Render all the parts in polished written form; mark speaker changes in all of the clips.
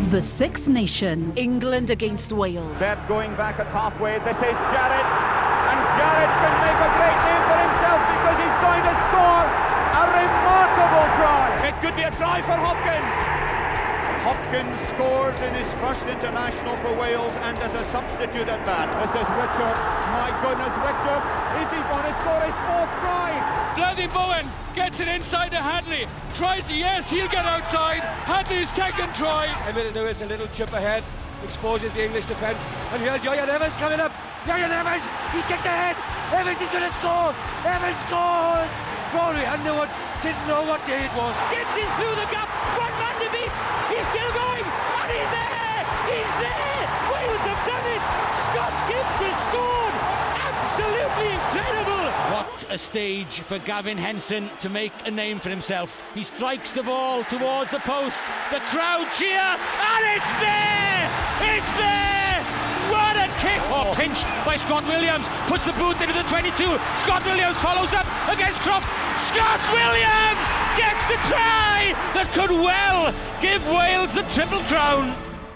Speaker 1: The Six Nations.
Speaker 2: England against Wales.
Speaker 3: Bed going back at halfway. This is Jarrett. And Jarrett can make a great name for himself because he's going to score a remarkable try. It could be a try for Hopkins. Hopkins scores in his first international for Wales and as a substitute at that. This is Richard. My goodness, Richard. Is he going to score his fourth try?
Speaker 4: Bloody Bowen gets it inside to Hadley. Tries, yes, he'll get outside. Hadley's second try.
Speaker 5: Emile Lewis, a little chip ahead, exposes the English defence. And here's Ieuan Evans coming up. Ieuan Evans, he's kicked ahead. Evans is going to score. Evans scores. Crawley, didn't know what day it was.
Speaker 6: Gets his through the gap. One man to beat. He's still going. And he's there. He's there. Wales have done it. Scott Gibbs has scored. Absolutely incredible.
Speaker 7: What a stage for Gavin Henson to make a name for himself. He strikes the ball towards the post. The crowd cheer. And it's there. It's there. What a kick! Oh, pinched by Scott Williams, puts the boot into the 22. Scott Williams follows up against Croft. Scott Williams gets the try that could well give Wales the Triple Crown.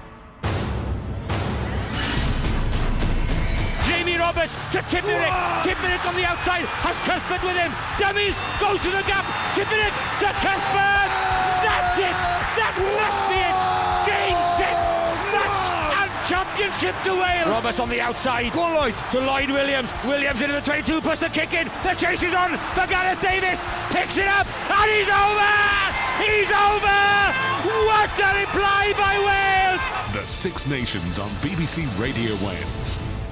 Speaker 7: Jamie Roberts to Tipperick. Tipperick on the outside, has Cuthbert with him. Dummies, goes to the gap. Tipperick to Cuthbert. That's it. That must be it. Game, set, match. Championship to Wales. Roberts on the outside.
Speaker 8: Go on, Lloyd.
Speaker 7: To Lloyd Williams. Williams into the 22, puts the kick in. The chase is on for Gareth Davis. Picks it up and he's over. He's over. What a reply by Wales.
Speaker 9: The Six Nations on BBC Radio Wales.